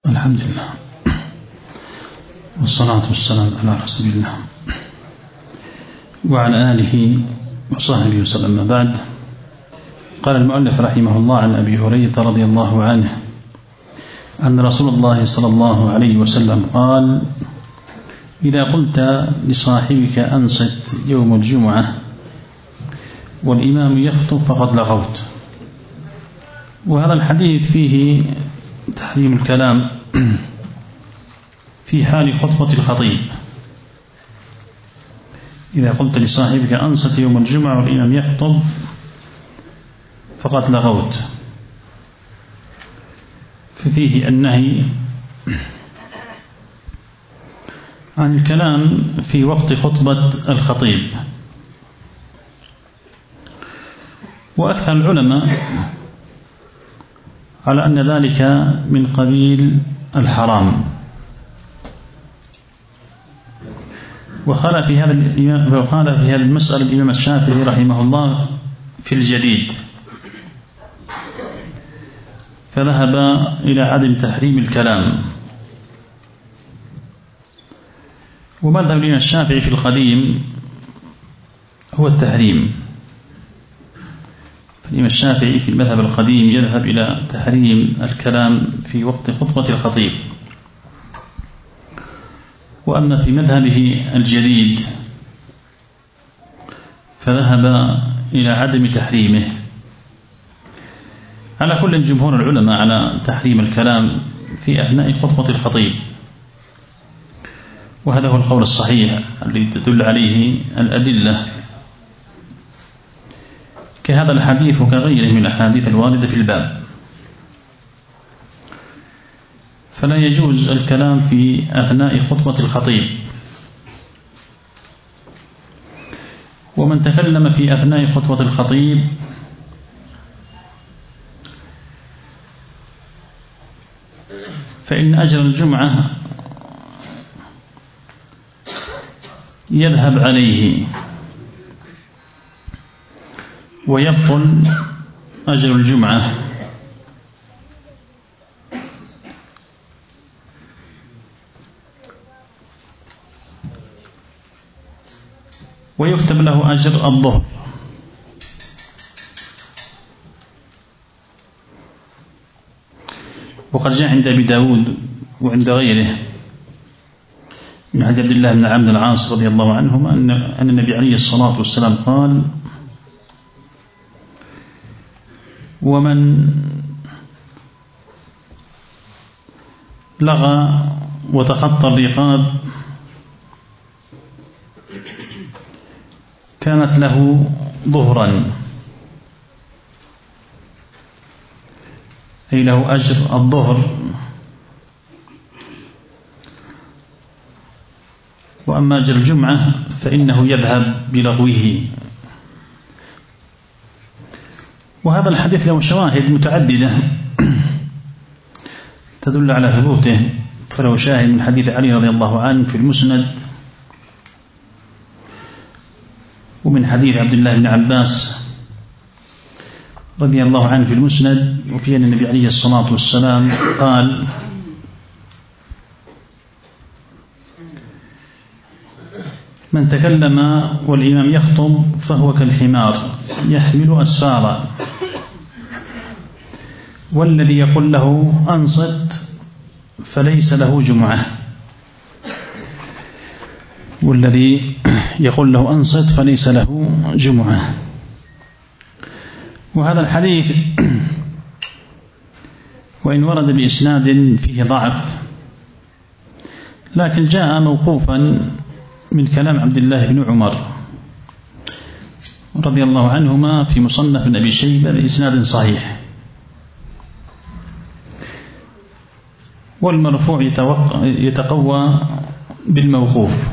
الحمد لله والصلاة والسلام على رسول الله وعلى آله وصحبه وسلم. بعد، قال المؤلف رحمه الله عن أبي هريرة رضي الله عنه أن رسول الله صلى الله عليه وسلم قال: إذا قلت لصاحبك أنصت يوم الجمعة والإمام يخطب فقد لغوت. وهذا الحديث فيه تحريم الكلام في حال خطبة الخطيب. إذا قلت لصاحبك أنصت يوم الجمعة والإمام يخطب فقد لغوت، ففيه النهي عن الكلام في وقت خطبة الخطيب. وأكثر العلماء على أن ذلك من قبيل الحرام. وقال في هذه المسألة الإمام الشافعي رحمه الله في الجديد، فذهب إلى عدم تحريم الكلام. ومذهب الإمام الشافعي في القديم هو التحريم. الإمام الشافعي في المذهب القديم يذهب إلى تحريم الكلام في وقت خطبة الخطيب. وأما في مذهبه الجديد فذهب إلى عدم تحريمه. على كل جمهور العلماء على تحريم الكلام في أثناء خطبة الخطيب، وهذا هو القول الصحيح الذي تدل عليه الأدلة كهذا الحديث وكغيره من الأحاديث الواردة في الباب. فلا يجوز الكلام في أثناء خطبة الخطيب. ومن تكلم في أثناء خطبة الخطيب فإن أجر الجمعة يذهب عليه ويبطل أجر الجمعة. ويكتب له أجر الظهر. وقد جاء عند أبي داود وعند غيره من حديث عبد الله بن عمرو بن العاص رضي الله عنهما أن النبي عليه الصلاة والسلام قال: ومن لغى وتخطى الرقاب كانت له ظهرا، أي له أجر الظهر. وأما أجر الجمعة فإنه يذهب بلغوه. وهذا الحديث له شواهد متعددة تدل على ثبوته. فله شاهد من حديث علي رضي الله عنه في المسند، ومن حديث عبد الله بن عباس رضي الله عنه في المسند، وفي أن النبي عليه الصلاة والسلام قال: من تكلم والإمام يخطب فهو كالحمار يحمل أسفارا، والذي يقول له أنصت فليس له جمعة. والذي يقول له أنصت فليس له جمعة. وهذا الحديث وإن ورد بإسناد فيه ضعف، لكن جاء موقوفا من كلام عبد الله بن عمر رضي الله عنهما في مصنف بن أبي شيبة بإسناد صحيح. والمرفوع يتقوى بالموقوف.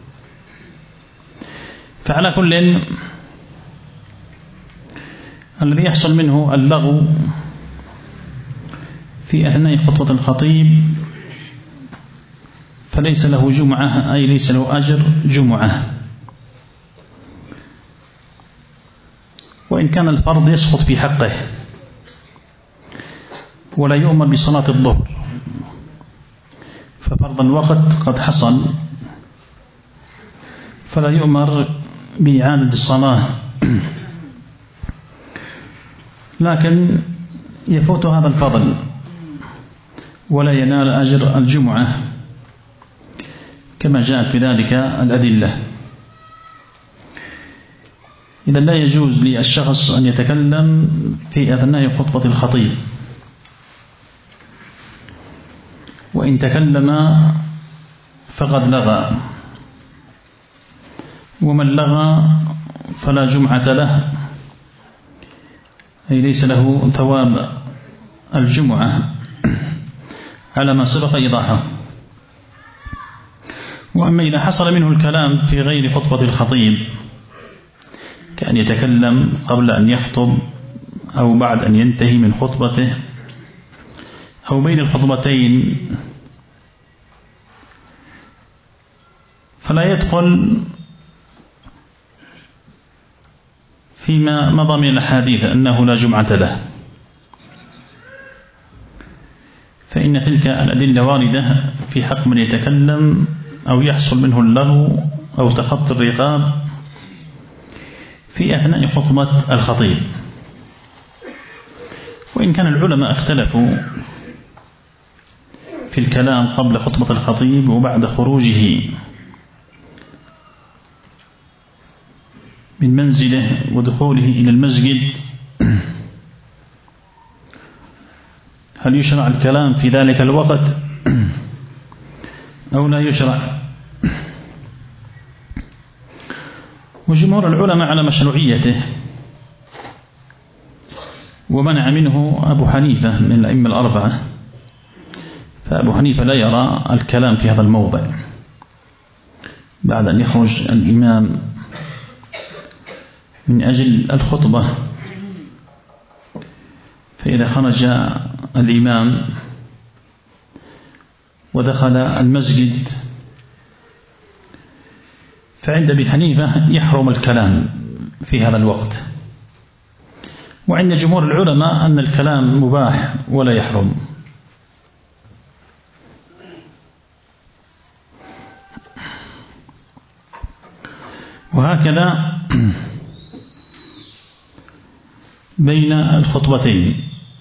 فعلى كل الذي يحصل منه اللغو في أثناء خطبة الخطيب فليس له جمعة، أي ليس له أجر جمعة. وإن كان الفرض يسقط في حقه ولا يؤمر بصلاة الظهر، ففرض الوقت قد حصل، فلا يؤمر بإعادة الصلاة، لكن يفوت هذا الفضل ولا ينال أجر الجمعة كما جاءت بذلك الأدلة. إذا لا يجوز للشخص أن يتكلم في أثناء خطبة الخطيب، وإن تكلم فقد لغى، ومن لغى فلا جمعة له، أي ليس له ثواب الجمعة على ما سبق إيضاحه. وأما إذا حصل منه الكلام في غير خطبة الخطيب، كأن يتكلم قبل أن يخطب أو بعد أن ينتهي من خطبته أو بين الخطبتين، فلا يدخل فيما مضى من الحديث أنه لا جمعة له، فإن تلك الأدلة واردة في حق من يتكلم أو يحصل منه اللغو أو تخطي الرقاب في أثناء خطبة الخطيب. وإن كان العلماء اختلفوا في الكلام قبل خطبة الخطيب وبعد خروجه من منزله ودخوله إلى المسجد، هل يشرع الكلام في ذلك الوقت أو لا يشرع؟ وجمهور العلماء على مشروعيته، ومنع منه أبو حنيفة من الأئمة الأربعة، فأبو حنيفة لا يرى الكلام في هذا الموضع بعد أن يخرج الإمام من أجل الخطبة. فإذا خرج الإمام ودخل المسجد فعند أبي حنيفة يحرم الكلام في هذا الوقت، وعند جمهور العلماء أن الكلام مباح ولا يحرم. وهكذا بين الخطبتين،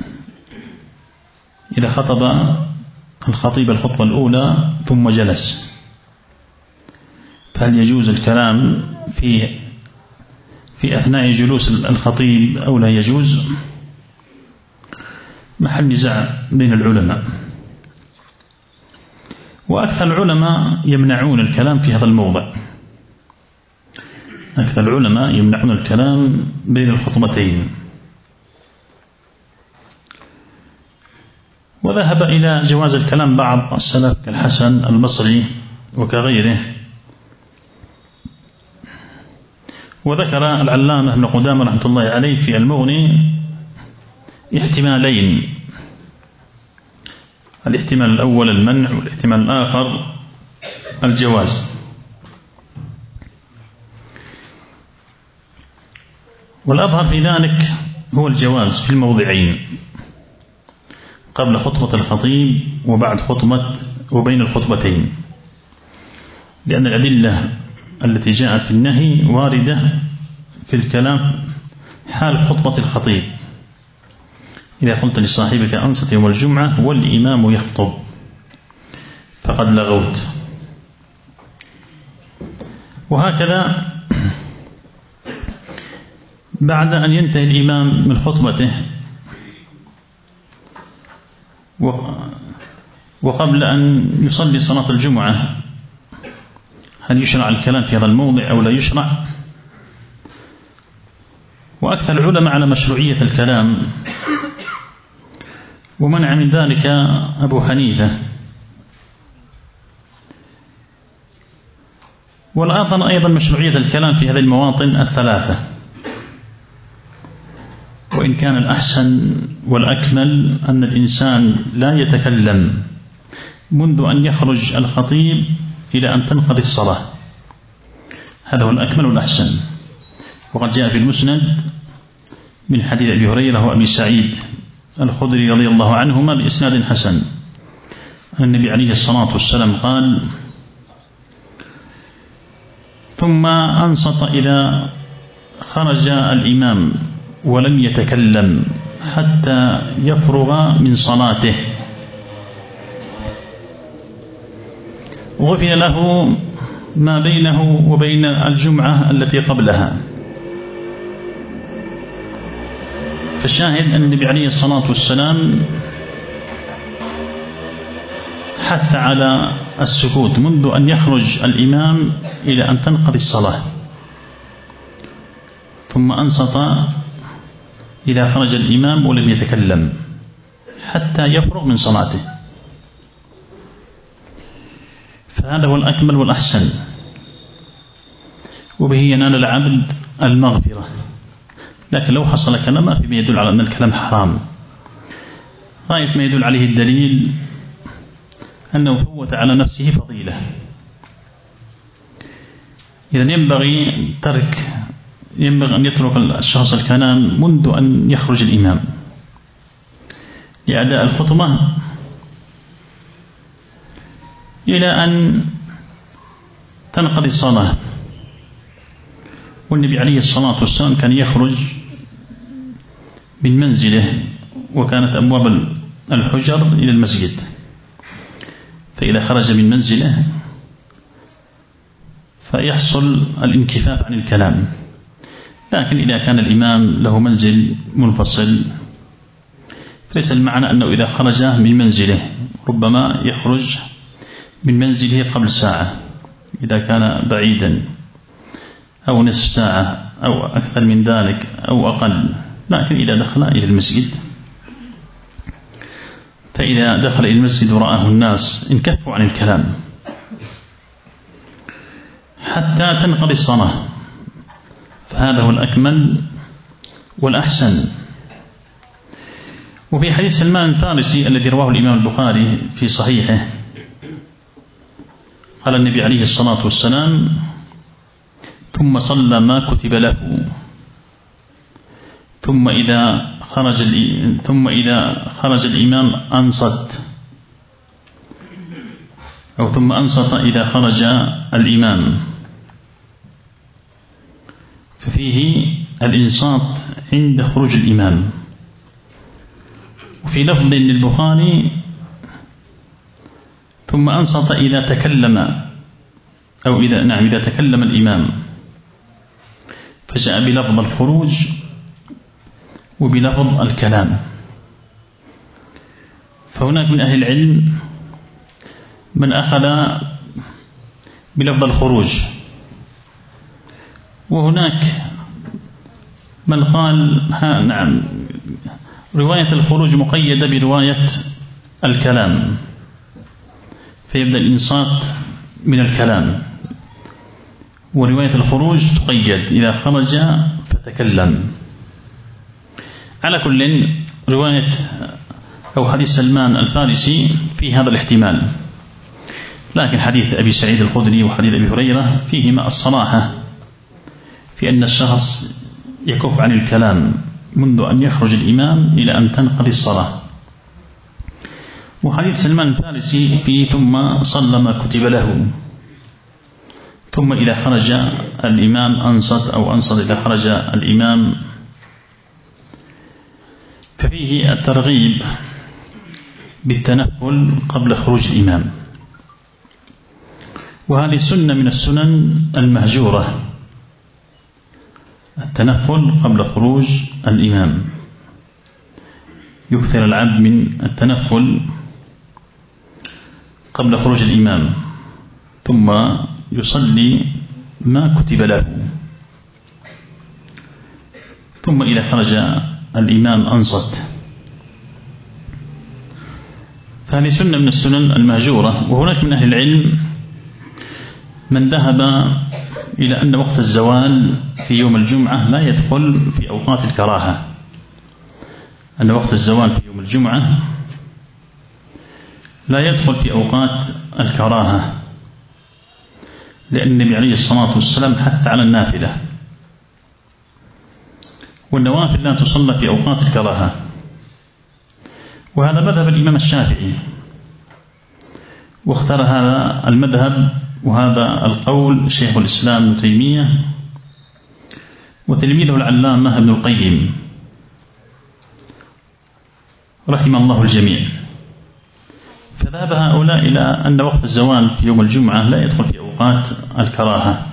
إذا خطب الخطيب الخطبة الأولى ثم جلس، فهل يجوز الكلام في أثناء جلوس الخطيب أو لا يجوز؟ محل نزاع بين العلماء، وأكثر العلماء يمنعون الكلام في هذا الموضع، أكثر العلماء يمنعون الكلام بين الخطبتين. وذهب إلى جواز الكلام بعض السلف كالحسن البصري وكغيره. وذكر العلامة ابن قدامة رحمة الله عليه في المغني احتمالين: الاحتمال الأول المنع، والاحتمال الآخر الجواز. والأظهر في ذلك هو الجواز في الموضعين، قبل خطبة الخطيب وبعد خطبة وبين الخطبتين، لأن الأدلة التي جاءت في النهي واردة في الكلام حال خطبة الخطيب. إذا قلت لصاحبك أنصت يوم الجمعة والإمام يخطب فقد لغوت. وهكذا بعد أن ينتهي الإمام من خطبته وقبل أن يصلي صلاة الجمعة، هل يشرع الكلام في هذا الموضع أو لا يشرع؟ وأكثر العلماء على مشروعية الكلام، ومنع من ذلك أبو حنيفة. والآخر أيضا مشروعية الكلام في هذه المواطن الثلاثة، وإن كان الأحسن والأكمل أن الإنسان لا يتكلم منذ أن يخرج الخطيب إلى أن تنقضي الصلاة، هذا هو الأكمل والأحسن. وقد جاء في المسند من حديث أبي هريرة وأبي سعيد الخدري رضي الله عنهما بإسناد حسن النبي عليه الصلاة والسلام قال: ثم أنصت إذا خرج الإمام ولم يتكلم حتى يفرغ من صلاته، غفر له ما بينه وبين الجمعة التي قبلها. فالشاهد أن النبي عليه الصلاة والسلام حث على السكوت منذ أن يخرج الإمام إلى أن تنقضي الصلاة، ثم أنصت إذا خرج الإمام ولم يتكلم حتى يفرغ من صلاته. فهذا هو الأكمل والأحسن، وبه ينال العبد المغفرة. لكن لو حصل كلام ما فيما يدل على أن الكلام حرام، غاية ما يدل عليه الدليل أنه فوت على نفسه فضيلة. إذن ينبغي أن يترك الشخص الكلام منذ أن يخرج الإمام لأداء الخطبة إلى أن تنقضي الصلاة. والنبي عليه الصلاة والسلام كان يخرج من منزله، وكانت أبواب الحجر إلى المسجد، فإذا خرج من منزله فيحصل الانكفاف عن الكلام. لكن إذا كان الإمام له منزل منفصل فليس المعنى أنه إذا خرج من منزله، ربما يخرج من منزله قبل ساعة إذا كان بعيدا، أو نصف ساعة أو أكثر من ذلك أو أقل. لكن إذا دخل إلى المسجد، فإذا دخل إلى المسجد ورآه الناس انكفوا عن الكلام حتى تنقضي الصلاة، فهذا هو الأكمل والأحسن. وفي حديث سلمان الفارسي الذي رواه الإمام البخاري في صحيحه، قال النبي عليه الصلاة والسلام: ثم صلى ما كتب له، ثم إذا خرج الإمام أنصت، أو ثم أنصت إذا خرج الإمام. ففيه الإنصات عند خروج الإمام. وفي لفظ للبخاري: ثم أنصت إذا تكلم، أو إذا تكلم الإمام، فجاء بلفظ الخروج وبلفظ الكلام. فهناك من أهل العلم من أخذ بلفظ الخروج، وهناك من قال نعم، رواية الخروج مقيدة برواية الكلام، فيبدأ الإنصات من الكلام، ورواية الخروج تقيد إذا خرج فتكلم. على كل، رواية أو حديث سلمان الفارسي في هذا الاحتمال، لكن حديث أبي سعيد الخدري وحديث أبي هريرة فيهما الصراحة في أن الشخص يكف عن الكلام منذ أن يخرج الإمام إلى أن تنقضي الصلاة. وحديث سلمان الفارسي فيه: ثم صلى ما كتب له، ثم إذا خرج الإمام أنصت، أو أنصت إذا خرج الإمام. ففيه الترغيب بالتنفل قبل خروج الإمام، وهذه سنة من السنن المهجورة، التنفل قبل خروج الإمام. يكثر العبد من التنفل قبل خروج الإمام، ثم يصلي ما كتب له، ثم إذا خرج الإمام أنصت. فهذه سنة من السنن المهجورة. وهناك من أهل العلم من ذهب إلى أن وقت الزوال في يوم الجمعة لا يدخل في أوقات الكراهة، أن وقت الزوال في يوم الجمعة لا يدخل في أوقات الكراهة، لأن النبي عليه الصلاة والسلام حث على النافلة، والنوافل لا تصلى في أوقات الكراهة. وهذا مذهب الإمام الشافعي، واختار هذا المذهب وهذا القول شيخ الإسلام ابن تيمية وتلميذه العلامة ابن القيم رحم الله الجميع. فذهب هؤلاء إلى أن وقت الزوال في يوم الجمعة لا يدخل في أوقات الكراهة.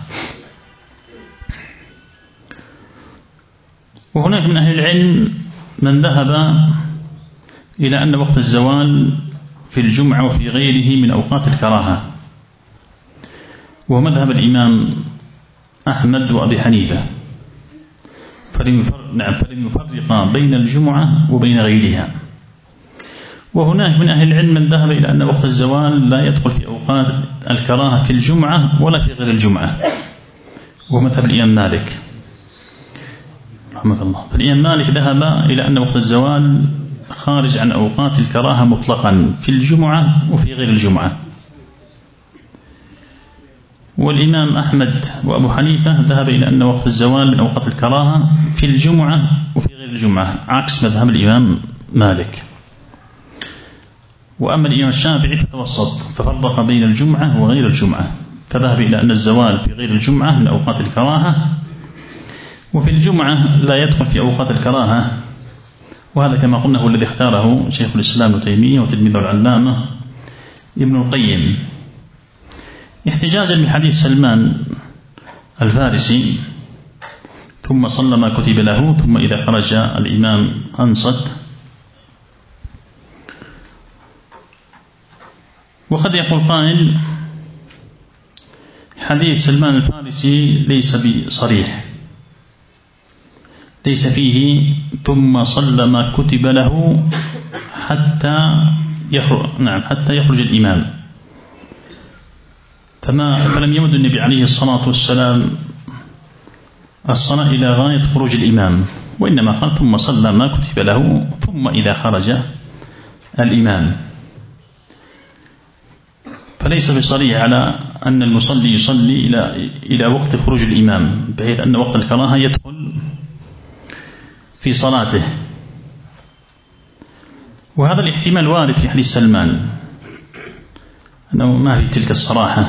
وهناك من أهل العلم من ذهب إلى أن وقت الزوال في الجمعة وفي غيره من أوقات الكراهة، وهو مذهب الإمام أحمد وأبي حنيفة، فلم يفرق بين الجمعة وبين غيرها. وهناك من أهل العلم من ذهب إلى أن وقت الزوال لا يدخل في أوقات الكراهة في الجمعة ولا في غير الجمعة، وهو مذهب الإمام مالك رحمه الله. فالإمام مالك ذهب إلى أن وقت الزوال خارج عن أوقات الكراهة مطلقا في الجمعة وفي غير الجمعة. والإمام أحمد وأبو حنيفة ذهب إلى أن وقت الزوال من أوقات الكراهة في الجمعة وفي غير الجمعة، عكس مذهب الإمام مالك. وأما الإمام الشافعي فتوسط، ففرق بين الجمعة وغير الجمعة، فذهب إلى أن الزوال في غير الجمعة من أوقات الكراهة، وفي الجمعة لا يدخل في أوقات الكراهة. وهذا كما قلنا هو الذي اختاره شيخ الإسلام ابن تيمية وتلميذه العلامة ابن القيم، احتجاجا بحديث سلمان الفارسي: ثم صلى ما كتب له ثم إذا خرج الإمام أنصت. وقد يقول قائل: حديث سلمان الفارسي ليس بصريح، ليس فيه ثم صلى ما كتب له حتى يخرج الإمام، فلم يمد النبي عليه الصلاة والسلام الصلاة إلى غاية خروج الإمام، وإنما قال: ثم صلى ما كتب له ثم إذا خرج الإمام. فليس بصريح على أن المصلي يصلي إلى وقت خروج الإمام، بحيث أن وقت الكراهة يدخل في صلاته. وهذا الاحتمال وارد في حديث سلمان، أنه ما في تلك الصراحة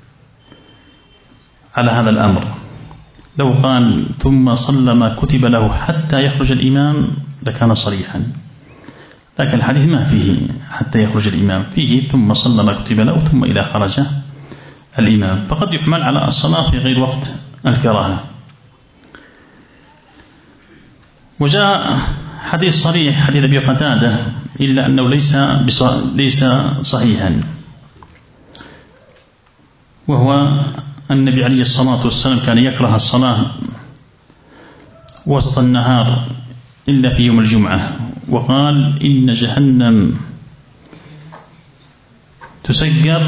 على هذا الأمر. لو قال ثم صلى ما كتب له حتى يخرج الإمام لكان صريحا، لكن الحديث ما فيه حتى يخرج الإمام، فيه ثم صلى ما كتب له ثم إذا خرج الإمام، فقد يحمل على الصلاة في غير وقت الكراهة. وجاء حديث صريح حديث أبي قتادة، إلا أنه ليس صحيحا، وهو النبي عليه الصلاة والسلام كان يكره الصلاة وسط النهار إلا في يوم الجمعة، وقال: إن جهنم تسجر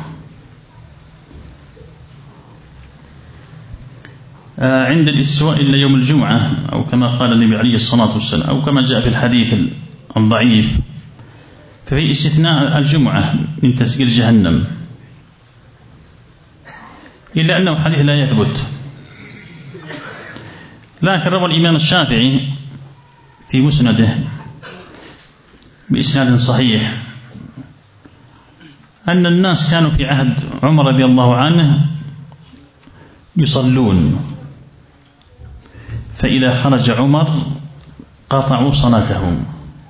عند الاستواء إلا يوم الجمعة، أو كما قال النبي عليه الصلاة والسلام، أو كما جاء في الحديث الضعيف، ففي استثناء الجمعة من تسجير جهنم، إلا أنه حديث لا يثبت. لكن روى الإمام الشافعي في مسنده بإسناد صحيح أن الناس كانوا في عهد عمر رضي الله عنه يصلون، فإذا خرج عمر قطعوا صلاتهم،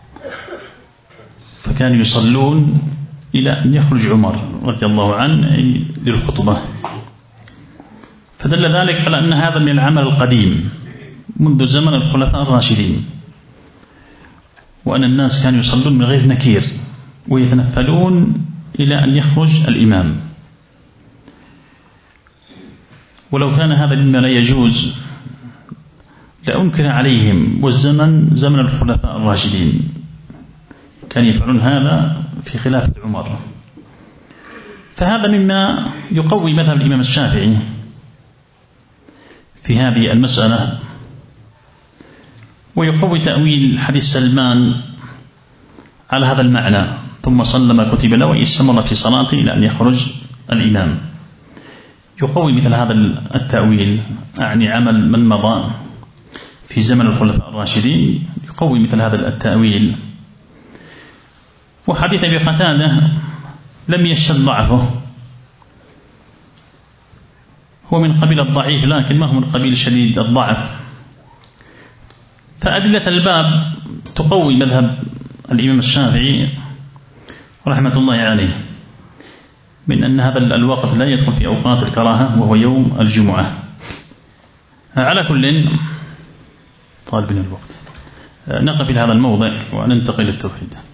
فكانوا يصلون إلى أن يخرج عمر رضي الله عنه للخطبة. فدل ذلك على أن هذا من العمل القديم منذ زمن الخلفاء الراشدين، وأن الناس كانوا يصلون من غير نكير ويتنفلون إلى أن يخرج الإمام. ولو كان هذا مما لا يجوز لأنكر عليهم، والزمن زمن الخلفاء الراشدين كانوا يفعلون هذا في خلافة عمر. فهذا مما يقوي مذهب الإمام الشافعي في هذه المسألة، ويقوي تأويل حديث سلمان على هذا المعنى: ثم صلى ما كتب له واستمر في صلاته إلى أن يخرج الإمام. يقوي مثل هذا التأويل، أعني عمل من مضى في زمن الخلفاء الراشدين يقوي مثل هذا التأويل. وحديث أبي قتادة لم يشتد ضعفه، هو من قبيل الضعيف لكن ما هو من قبيل شديد الضعف. فأدلة الباب تقوي مذهب الإمام الشافعي رحمة الله عليه من أن هذا الوقت لا يدخل في أوقات الكراهة وهو يوم الجمعة. على كل طالبين الوقت نقف في هذا الموضع وننتقل للتوحيد.